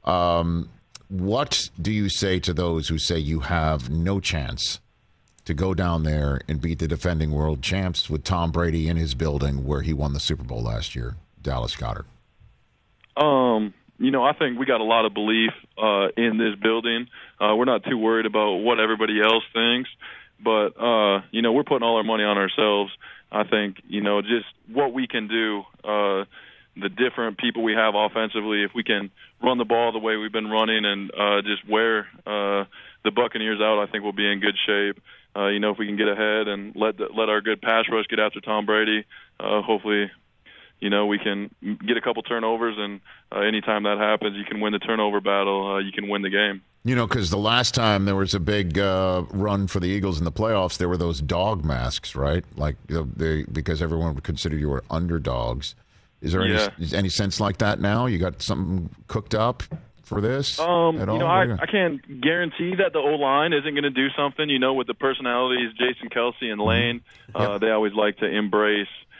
um, what do you say to those who say you have no chance to go down there and beat the defending world champs with Tom Brady in his building where he won the Super Bowl last year, Dallas Goedert? Um, you know, I think we got a lot of belief uh, in this building. Uh, we're not too worried about what everybody else thinks, but, uh, you know, we're putting all our money on ourselves. I think, you know, just what we can do, uh, the different people we have offensively, if we can run the ball the way we've been running and uh, just wear uh, the Buccaneers out, I think we'll be in good shape. Uh, you know, if we can get ahead and let the, let our good pass rush get after Tom Brady, uh, hopefully, you know, we can get a couple turnovers, and uh, anytime that happens, you can win the turnover battle. Uh, you can win the game. You know, because the last time there was a big uh, run for the Eagles in the playoffs, there were those dog masks, right? Like, you know, they, because everyone would consider you were underdogs. Is there Yeah. any, is any sense like that now? You got something cooked up for this? Um, at you all? know, I, I can't guarantee that the O-line isn't going to do something. You know, with the personalities, Jason Kelsey and Lane, uh, they always like to embrace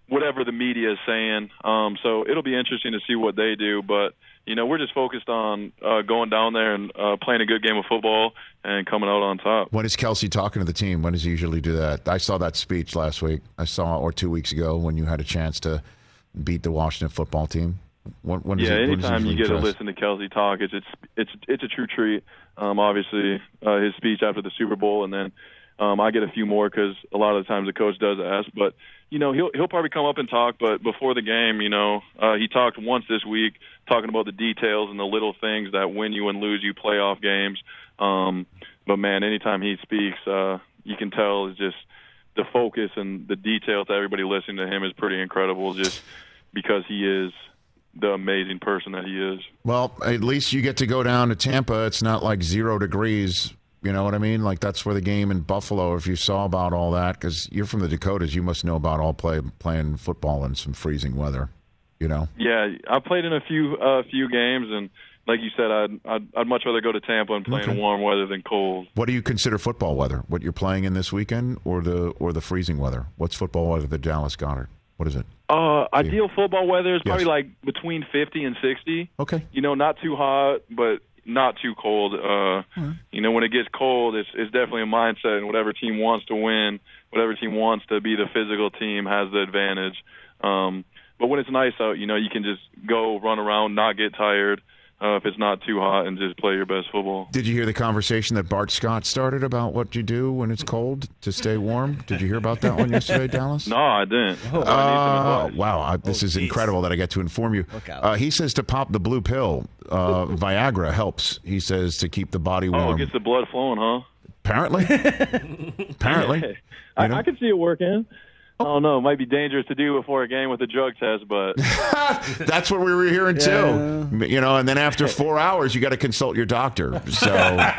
whatever the media is saying. Um, so it'll be interesting to see what they do. But, you know, we're just focused on uh, going down there and uh, playing a good game of football and coming out on top. When is Kelsey talking to the team? When does he usually do that? I saw that speech last week. I saw, or two weeks ago, when you had a chance to beat the Washington football team. When, when yeah, it, anytime you get address? to listen to Kelsey talk, it's it's it's it's a true treat. Um, obviously, uh, his speech after the Super Bowl, and then um, I get a few more because a lot of the times the coach does ask. But you know, he'll he'll probably come up and talk. But before the game, you know, uh, he talked once this week, talking about the details and the little things that win you and lose you playoff games. Um, but man, anytime he speaks, uh, you can tell it's just the focus and the detail to everybody listening to him is pretty incredible. Just because he is the amazing person that he is. Well, at least you get to go down to Tampa. It's not like zero degrees. You know what I mean? Like, that's where the game in Buffalo, if you saw about all that, because you're from the Dakotas, you must know about all play playing football in some freezing weather, you know? Yeah, I played in a few uh, few games, and like you said, I'd, I'd, I'd much rather go to Tampa and play okay. in warm weather than cold. What do you consider football weather? What you're playing in this weekend, or the or the freezing weather? What's football weather at Dallas Goddard? What is it? Uh, ideal football weather is probably yes. like between fifty and sixty. Okay. You know, not too hot, but not too cold. Uh, right. You know, when it gets cold, it's, it's definitely a mindset, and whatever team wants to win, whatever team wants to be the physical team has the advantage. Um, but when it's nice out, you know, you can just go run around, not get tired. Uh, if it's not too hot, and just play your best football. Did you hear the conversation that Bart Scott started about what you do when it's cold to stay warm? Did you hear about that one yesterday, Dallas? No, I didn't. Oh, uh, wow. I, this oh, is geez. incredible that I get to inform you. Uh, he says to pop the blue pill. Uh, Viagra helps. He says to keep the body warm. Oh, it gets the blood flowing, huh? Apparently. Apparently. Hey, I, I can see it working. I don't know. It might be dangerous to do before a game with a drug test, but that's what we were hearing yeah. too. You know, and then after four hours, you got to consult your doctor. So,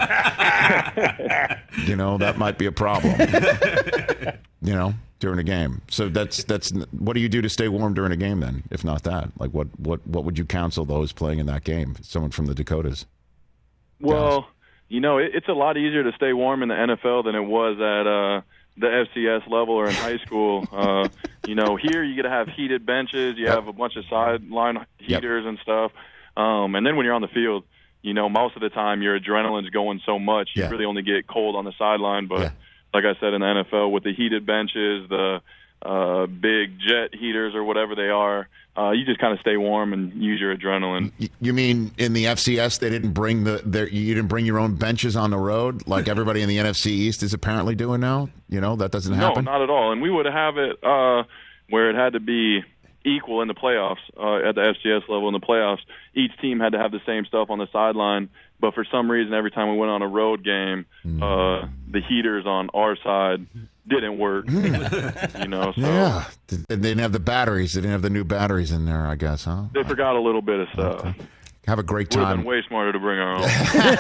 you know, that might be a problem. You know, during a game. So that's that's what do you do to stay warm during a game then? If not that, like what what what would you counsel those playing in that game? Someone from the Dakotas. Well, Dallas. you know, it, it's a lot easier to stay warm in the N F L than it was at. Uh, the F C S level or in high school. Uh, you know, here you get to have heated benches. You yep. have a bunch of sideline heaters yep. and stuff. Um, and then when you're on the field, you know, most of the time your adrenaline's going so much, you yeah. really only get cold on the sideline. But yeah. like I said, in the N F L, with the heated benches, the uh, big jet heaters or whatever they are, uh, you just kind of stay warm and use your adrenaline. You mean in the F C S they didn't bring the their, you didn't bring your own benches on the road like everybody in the N F C East is apparently doing now? You know, that doesn't happen? No, not at all. And we would have it uh, where it had to be equal in the playoffs uh, at the F C S level in the playoffs. Each team had to have the same stuff on the sideline, but for some reason every time we went on a road game, mm. uh, the heaters on our side didn't work. you know, so yeah, they didn't have the batteries. They didn't have the new batteries in there, I guess, huh? They forgot a little bit of stuff. Okay. Have a great time. Would have been way smarter to bring our own.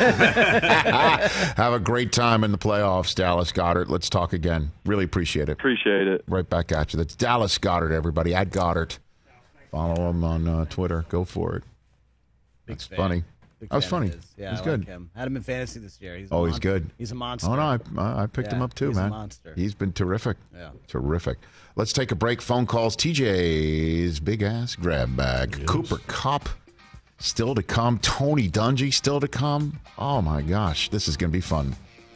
Have a great time in the playoffs, Dallas Goddard. Let's talk again. Really appreciate it. Appreciate it. Right back at you. That's Dallas Goddard, everybody. At Goddard. Follow him on uh, Twitter. Go for it. Big That's fan. funny. Big that was funny. Yeah, he's I good. Like him. Had him in fantasy this year. He's oh, mon- he's good. He's a monster. Oh, no, I, I picked yeah, him up too, he's man. A monster. He's been terrific. Yeah. Terrific. Let's take a break. Phone calls. T J's big ass grab bag. Yes. Cooper Kupp still to come. Tony Dungy still to come. Oh, my gosh. This is going to be fun.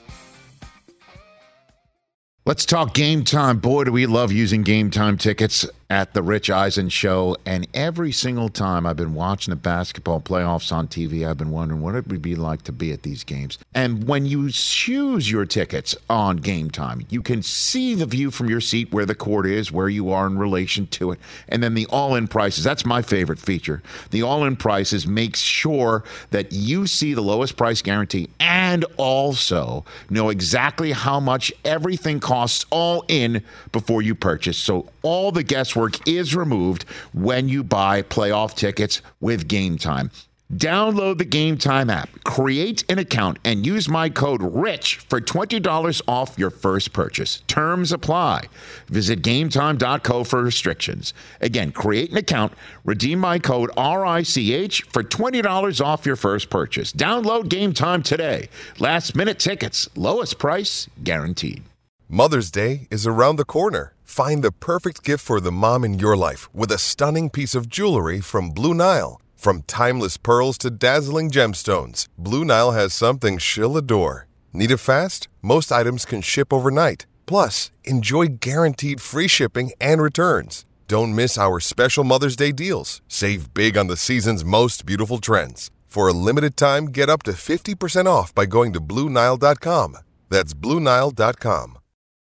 Let's talk Game Time. Boy, do we love using Game Time tickets at the Rich Eisen Show. And every single time I've been watching the basketball playoffs on T V, I've been wondering what it would be like to be at these games. And when you choose your tickets on Game Time, you can see the view from your seat where the court is, where you are in relation to it. And then the all-in prices. That's my favorite feature. The all-in prices makes sure that you see the lowest price guarantee and also know exactly how much everything costs all in before you purchase. So all the guesswork is removed when you buy playoff tickets with Game Time. Download the Game Time app, create an account, and use my code RICH for twenty dollars off your first purchase. Terms apply. Visit game time dot co for restrictions. Again, create an account, redeem my code R I C H for twenty dollars off your first purchase. Download Game Time today. Last minute tickets, lowest price guaranteed. Mother's Day is around the corner. Find the perfect gift for the mom in your life with a stunning piece of jewelry from Blue Nile. From timeless pearls to dazzling gemstones, Blue Nile has something she'll adore. Need it fast? Most items can ship overnight. Plus, enjoy guaranteed free shipping and returns. Don't miss our special Mother's Day deals. Save big on the season's most beautiful trends. For a limited time, get up to fifty percent off by going to Blue Nile dot com. That's Blue Nile dot com.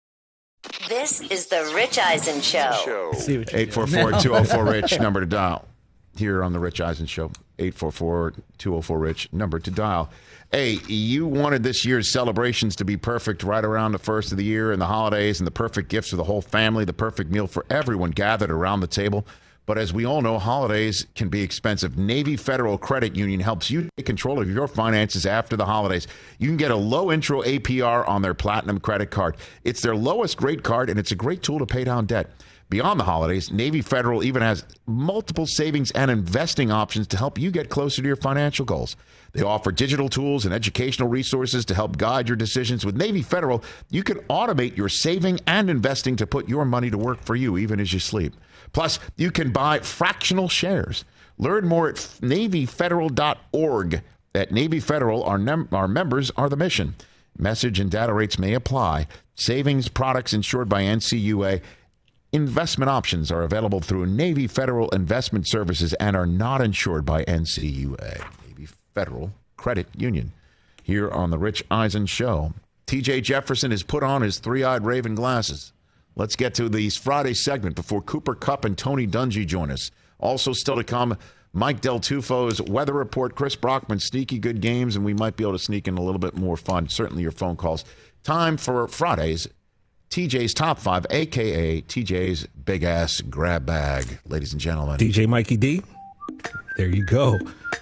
This is the Rich Eisen Show. eight four four, two oh four, RICH, number to dial. Here on the Rich Eisen Show, eight four four, two oh four, RICH, number to dial. Hey, you wanted this year's celebrations to be perfect right around the first of the year and the holidays and the perfect gifts for the whole family, the perfect meal for everyone gathered around the table. But as we all know, holidays can be expensive. Navy Federal Credit Union helps you take control of your finances after the holidays. You can get a low intro A P R on their Platinum credit card. It's their lowest rate card, and it's a great tool to pay down debt. Beyond the holidays, Navy Federal even has multiple savings and investing options to help you get closer to your financial goals. They offer digital tools and educational resources to help guide your decisions. With Navy Federal, you can automate your saving and investing to put your money to work for you even as you sleep. Plus, you can buy fractional shares. Learn more at Navy Federal dot org. At Navy Federal, our, num- our members are the mission. Message and data rates may apply. Savings products insured by N C U A. Investment options are available through Navy Federal Investment Services and are not insured by N C U A. Navy Federal Credit Union. Here on the Rich Eisen Show, T J Jefferson has put on his three-eyed raven glasses. Let's get to the Friday segment before Cooper Kupp and Tony Dungy join us. Also still to come, Mike Del Tufo's weather report, Chris Brockman's sneaky good games, and we might be able to sneak in a little bit more fun. Certainly your phone calls. Time for Friday's T J's Top five, a k a. T J's Big Ass Grab Bag. Ladies and gentlemen. D J Mikey D. There you go.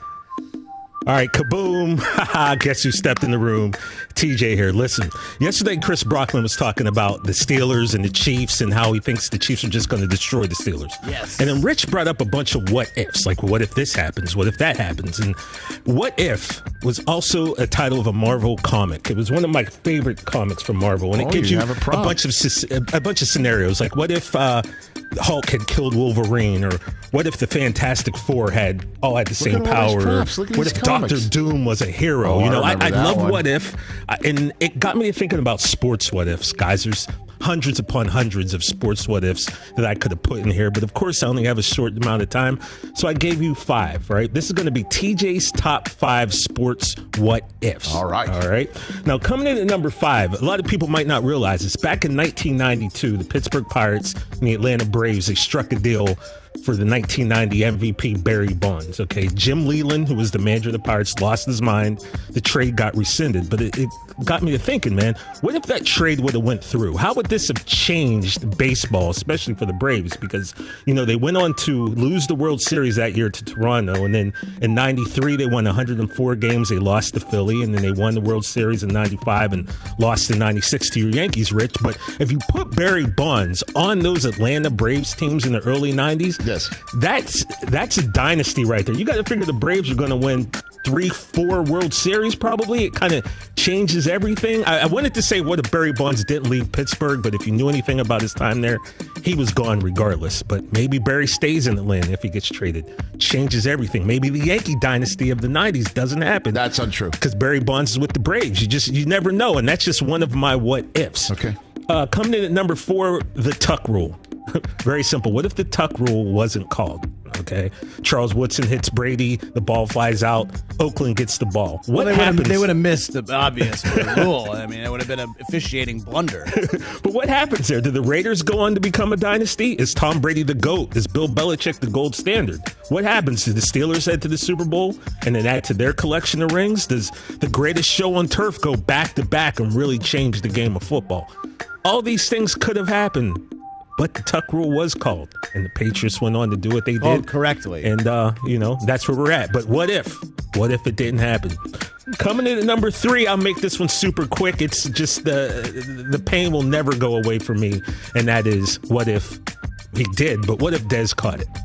All right, kaboom. Guess who stepped in the room? T J here. Listen, yesterday Chris Brockman was talking about the Steelers and the Chiefs and how he thinks the Chiefs are just going to destroy the Steelers. Yes. And then Rich brought up a bunch of what ifs, like what if this happens? What if that happens? And What If was also a title of a Marvel comic. It was one of my favorite comics from Marvel. And oh, it gives you you a, a bunch of a bunch of scenarios, like what if uh, Hulk had killed Wolverine, or what if the Fantastic Four had all had the Look same at all these power? props. Look at What these if comics. Doctor Doom was a hero? Oh, you know, I I, remember I that love one. What If, I- and it got me thinking about sports what ifs, guys. There's hundreds upon hundreds of sports what ifs that I could have put in here, but of course I only have a short amount of time, so I gave you five. Right, this is going to be T J's top five sports what ifs. All right, all right. Now coming in at number five, a lot of people might not realize this. Back in nineteen ninety-two, the Pittsburgh Pirates and the Atlanta Braves, they struck a deal for the nineteen ninety M V P Barry Bonds. Okay, Jim Leland, who was the manager of the Pirates, lost his mind. The trade got rescinded, but it, it got me to thinking, man, what if that trade would have went through? How would this have changed baseball, especially for the Braves? Because, you know, they went on to lose the World Series that year to Toronto, and then in ninety-three, they won one hundred four games. They lost to Philly, and then they won the World Series in ninety-five and lost in ninety-six to your Yankees, Rich. But if you put Barry Bonds on those Atlanta Braves teams in the early nineties, yes, that's that's a dynasty right there. You got to figure the Braves are going to win three, four World Series probably. It kind of changes everything. I, I wanted to say what if Barry Bonds didn't leave Pittsburgh, but if you knew anything about his time there, he was gone regardless. But maybe Barry stays in Atlanta if he gets traded. Changes everything. Maybe the Yankee dynasty of the nineties doesn't happen. That's untrue. Because Barry Bonds is with the Braves. You just you never know, and that's just one of my what ifs. Okay. Uh, coming in at number four, the Tuck Rule. Very simple. What if the Tuck Rule wasn't called? Okay, Charles Woodson hits Brady, the ball flies out, Oakland gets the ball. What well, they happens? Would have, they would have missed the obvious rule. I mean, it would have been an officiating blunder. But what happens there? Do the Raiders go on to become a dynasty? Is Tom Brady the GOAT? Is Bill Belichick the gold standard? What happens? Do the Steelers head to the Super Bowl and then add to their collection of rings? Does the greatest show on turf go back to back and really change the game of football? All these things could have happened. But the Tuck Rule was called, and the Patriots went on to do what they did. Oh, correctly. And, uh, you know, that's where we're at. But what if? What if it didn't happen? Coming in at number three, I'll make this one super quick. It's just the the pain will never go away from me, and that is what if he did, but what if Dez caught it?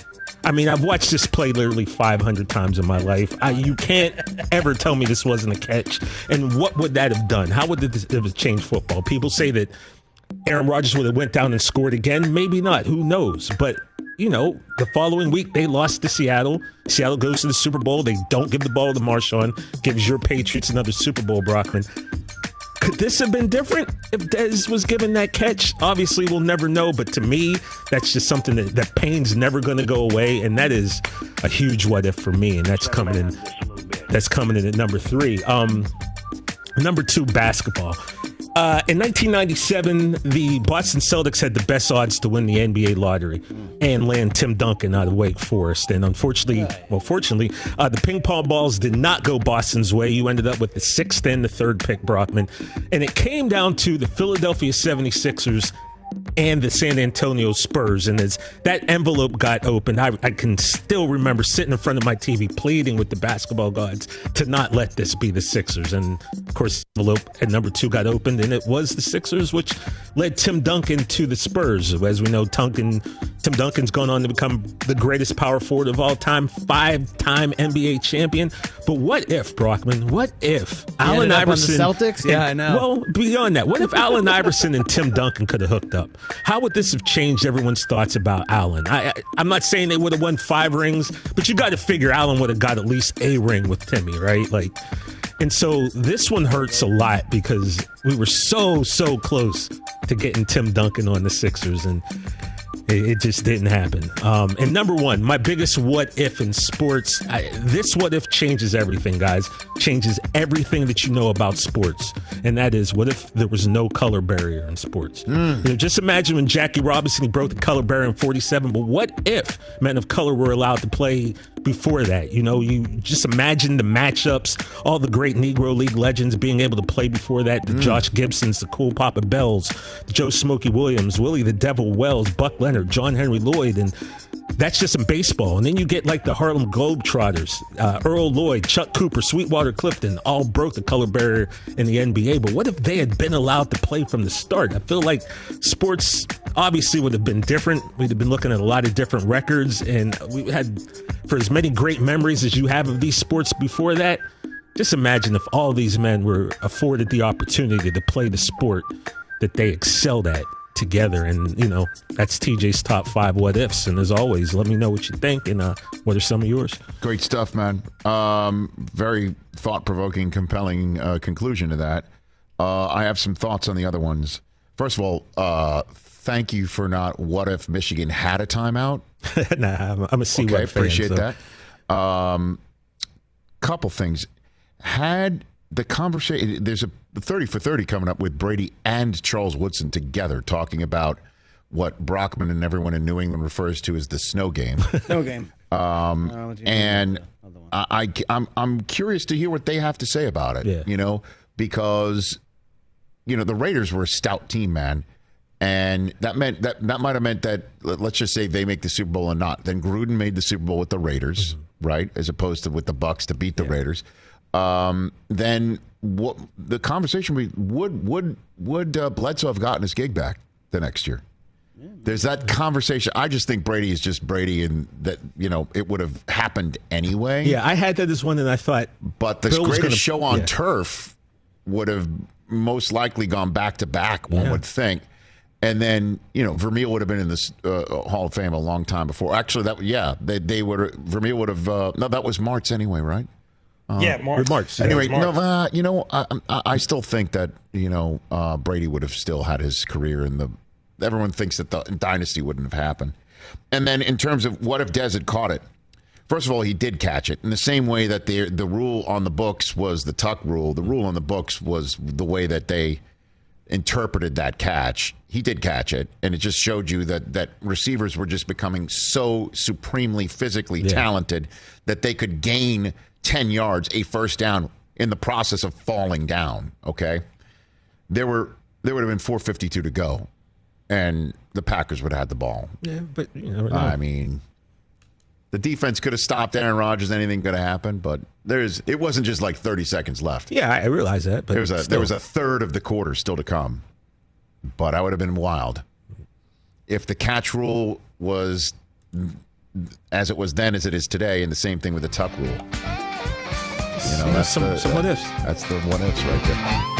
I mean, I've watched this play literally five hundred times in my life. I, you can't ever tell me this wasn't a catch. And what would that have done? How would it have changed football? People say that Aaron Rodgers would have went down and scored again? Maybe not. Who knows? But, you know, the following week they lost to Seattle. Seattle goes to the Super Bowl. They don't give the ball to Marshawn. Gives your Patriots another Super Bowl, Brockman. Could this have been different if Dez was given that catch? Obviously, we'll never know. But to me, that's just something that, that pain's never going to go away. And that is a huge what if for me. And that's coming in. That's coming in at number three. Um, number two, basketball. Uh, in nineteen ninety-seven, the Boston Celtics had the best odds to win the N B A lottery and land Tim Duncan out of Wake Forest. And unfortunately, well, fortunately, uh, the ping pong balls did not go Boston's way. You ended up with the sixth and the third pick, Brockman. And it came down to the Philadelphia seventy-sixers and the San Antonio Spurs. And as that envelope got opened, I, I can still remember sitting in front of my T V pleading with the basketball gods to not let this be the Sixers. And, of course, the envelope at number two got opened, and it was the Sixers, which led Tim Duncan to the Spurs. As we know, Duncan, Tim Duncan's gone on to become the greatest power forward of all time, five-time N B A champion. But what if, Brockman, what if He Allen ended up on the Iverson... Celtics? Yeah, I know. Well, beyond that, what if Allen Iverson and Tim Duncan could have hooked up? How would this have changed everyone's thoughts about Allen? I, I, I'm not saying they would have won five rings, but you got to figure Allen would have got at least a ring with Timmy, right? Like, and so this one hurts a lot because we were so, so close to getting Tim Duncan on the Sixers, and it, it just didn't happen. Um, and number one, my biggest what if in sports, I, this what if changes everything, guys. Changes everything that you know about sports. And that is, what if there was no color barrier in sports? Mm. You know, just imagine when Jackie Robinson, he broke the color barrier in forty-seven, but what if men of color were allowed to play before that? You know, you just imagine the matchups, all the great Negro League legends being able to play before that, the mm. Josh Gibsons, the Cool Papa Bells, the Joe Smokey Williams, Willie the Devil Wells, Buck Leonard, John Henry Lloyd, and that's just in baseball. And then you get like the Harlem Globetrotters, uh, Earl Lloyd, Chuck Cooper, Sweetwater Clifton, all broke the color barrier in the N B A. But what if they had been allowed to play from the start? I feel like sports obviously would have been different. We'd have been looking at a lot of different records. And we had, for as many great memories as you have of these sports before that, just imagine if all these men were afforded the opportunity to play the sport that they excelled at together. And, you know, that's T J's top five what ifs. And as always, let me know what you think, and uh, what are some of yours? Great stuff, man. Um, very thought-provoking, compelling uh, conclusion to that. Uh, I have some thoughts on the other ones. First of all, uh, thank you for not what if Michigan had a timeout. nah, I'm, I'm a C okay, one fan. Appreciate so. that. Um, couple things. Had the conversation, there's a thirty for thirty coming up with Brady and Charles Woodson together talking about what Brockman and everyone in New England refers to as the snow game. Snow game. Um, oh, and I, I, I'm I'm curious to hear what they have to say about it. Yeah. You know, because you know the Raiders were a stout team, man, and that meant that that might have meant that, let's just say they make the Super Bowl or not. Then Gruden made the Super Bowl with the Raiders, mm-hmm. right, as opposed to with the Bucs to beat the yeah. Raiders. Um, then what the conversation we would would would uh, Bledsoe have gotten his gig back the next year? Yeah, There's that conversation. I just think Brady is just Brady, and that, you know, it would have happened anyway. Yeah, I had that as one, and I thought, but the Bill greatest gonna, show on yeah. turf would have most likely gone back to back. One yeah. would think. And then, you know, Vermeil would have been in this uh, Hall of Fame a long time before. Actually, that yeah, they they would Vermeil would have. Uh, no, that was Martz anyway, right? Uh, yeah, March. March. Anyway, March. no, uh, you know, I, I, I still think that, you know, uh, Brady would have still had his career in the. Everyone thinks that the dynasty wouldn't have happened. And then in terms of what if Dez had caught it? First of all, he did catch it in the same way that the the rule on the books was the Tuck rule. The rule on the books was the way that they interpreted that catch. He did catch it, and it just showed you that that receivers were just becoming so supremely physically yeah. talented that they could gain ten yards, a first down, in the process of falling down. Okay, there were there would have been four fifty-two to go, and the Packers would have had the ball. Yeah, but you know, I mean, the defense could have stopped Aaron Rodgers. Anything could have happened, but there's it wasn't just like thirty seconds left. Yeah, I realize that, but there was a still. there was a third of the quarter still to come. But I would have been wild if the catch rule was as it was then as it is today, and the same thing with the Tuck rule. You know, that's some, the, some what ifs. That's the what ifs right there.